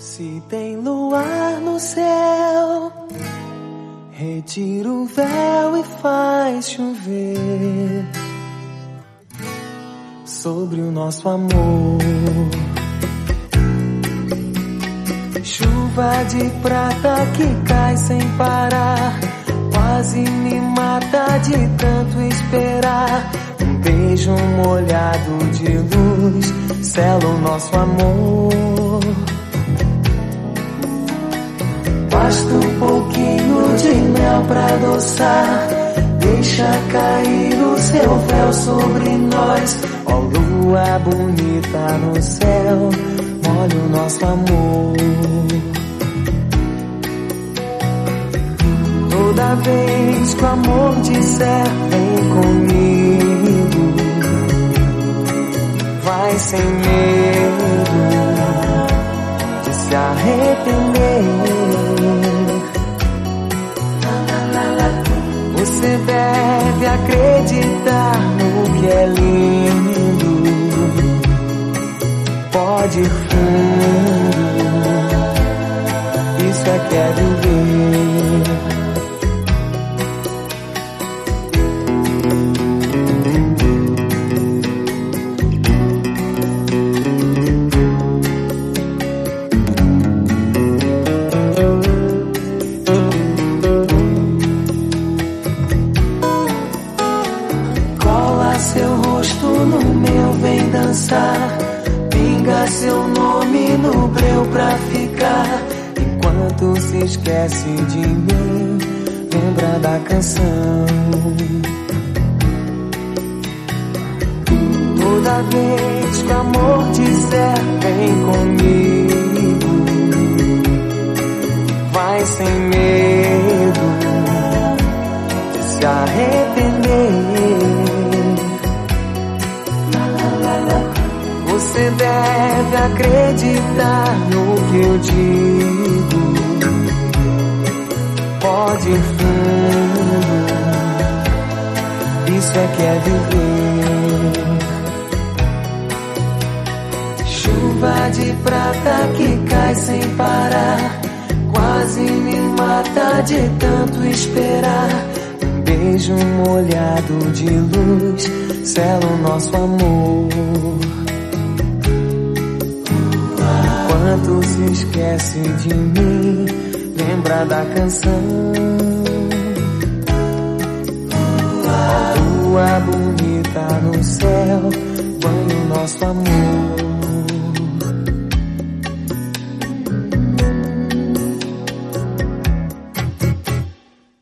Se tem luar no céu, retira o véu e faz chover sobre o nosso amor. Chuva de prata que cai sem parar, quase me mata de tanto esperar. Um beijo molhado de luz sela o nosso amor. Basta um pouquinho de mel pra adoçar, deixa cair o seu véu sobre nós. Ó lua bonita no céu, molha o nosso amor. Toda vez que o amor disser vem comigo, vai sem medo de se arrepender. Você deve acreditar no que é lindo, pode ir fundo, isso é que é viver. Pinga seu nome no breu pra ficar. Enquanto se esquece de mim, lembra da canção. Toda vez que o amor disser vem comigo, vai sem medo de se arrepender. Você deve acreditar no que eu digo, pode ir fundo, isso é que é viver. Chuva de prata que cai sem parar, quase me mata de tanto esperar. Um beijo molhado de luz sela o nosso amor. Enquanto se esquece de mim, lembra da canção. Lua bonita no céu, banha o nosso amor.